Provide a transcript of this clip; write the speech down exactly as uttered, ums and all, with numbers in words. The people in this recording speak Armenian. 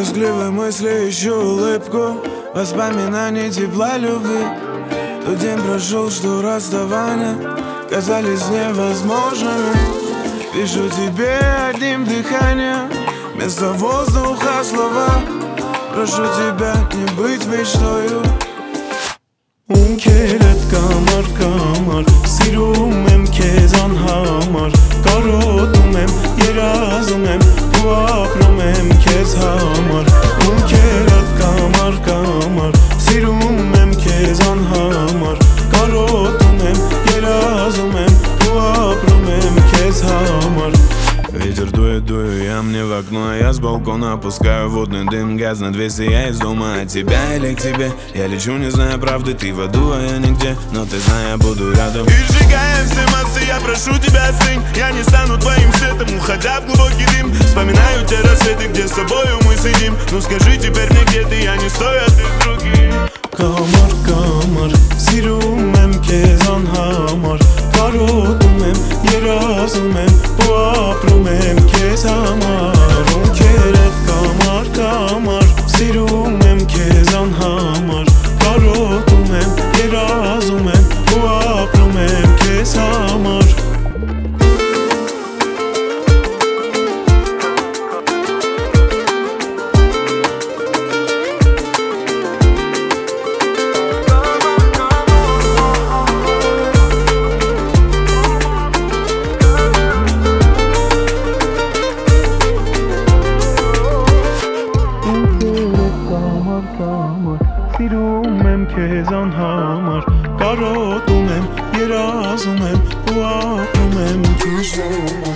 тоскливой мысли ищу улыбку, воспоминаний тепла любви. Тот день прошел, что расставания казались невозможными. Пишу тебе одним дыханием, вместо воздуха слова. Прошу тебя не быть мечтою. Ունքերդ կամար կամար սիրում եմ քեզ անհամար կարոտում եմ երազում եմ ու ապրում եմ քեզ համար Ունքերդ կամար կամար սիրում եմ քեզ անհամար կարոտում եմ երազում եմ ու ապրում եմ քեզ համար Ветер дует, дую я мне в окно, а я с балкона опускаю водный дым, газ на двести, я из дома от тебя или к тебе. Я лечу, не зная правды, ты в аду, а я нигде, но ты знай, я буду рядом. И сжигая все массы, я прошу тебя, сын, я не стану твоим светом, уходя в глубокий дым. Вспоминаю те рассветы, где с тобою мы сидим. Ну скажи теперь мне, где ты, я не стою, а ты другим. Կամար կամար սիրում եմ քեզ անհամար կարոտում եմ երազում եմ ու ապրում եմ քեզ համար Ունքերդ կամար կամար սիրում եմ քեզ անհամար կարոտում եմ երազում եմ ու ապրում եմ քեզ համար Սիրում եմ քեզ անհամար կարոտում եմ երազում եմ ու ապրում եմ քեզ համար